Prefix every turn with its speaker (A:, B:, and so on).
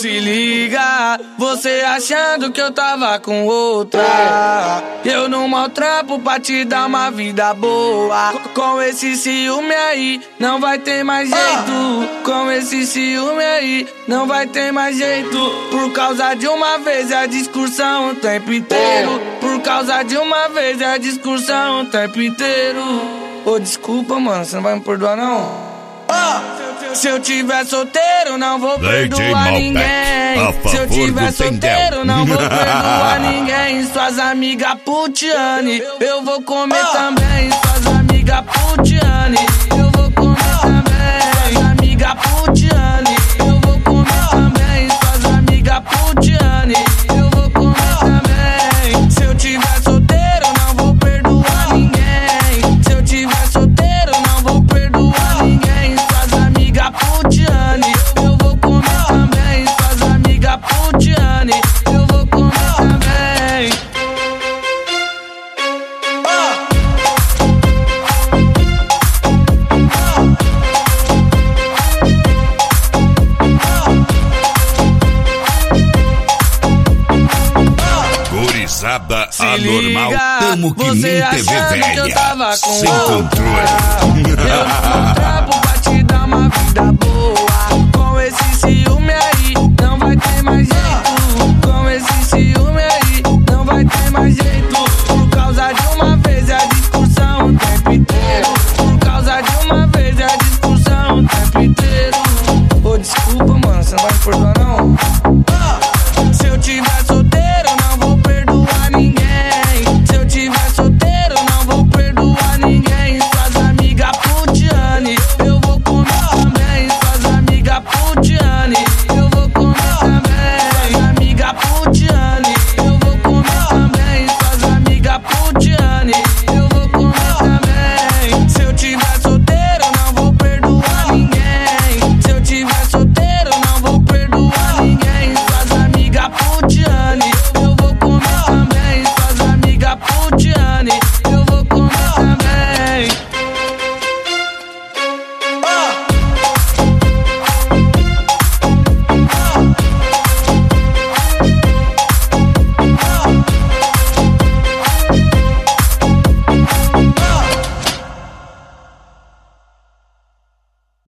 A: Se liga, você achando que eu tava com outra. Eu não maltrapo pra te dar uma vida boa. Com esse ciúme aí, não vai ter mais jeito. Com esse ciúme aí, não vai ter mais jeito. Por causa de uma vez é a discussão o tempo inteiro. Por causa de uma vez é a discussão o tempo inteiro. Ô, desculpa, mano, você não vai me perdoar, não? Se eu tiver solteiro, não vou perdoar ninguém. Se eu tiver solteiro, não vou perdoar ninguém. Suas amigas putiane, eu vou comer também. Suas amigas putiane, eu vou comer também. Suas amigas putiane, eu vou comer também. Suas amigas putiane, eu vou comer também. Se eu tiver solteiro, não vou perdoar ninguém. Se eu tiver solteiro, não vou perdoar ninguém. Suas amigas putiane, eu vou comer também. Suas amigas putiane, eu vou comer também.
B: Gurizada anormal, tamo que nem TV velha, sem controle.
A: Eu não trapo pra te dar uma vida boa. Com esse ciúme aí, não vai ter mais jeito. Com esse ciúme aí, não vai ter mais jeito. Por causa de uma vez é a discussão o tempo inteiro. Por causa de uma vez é a discussão o tempo inteiro. Ô, desculpa, mano, você não vai me perdoar, não?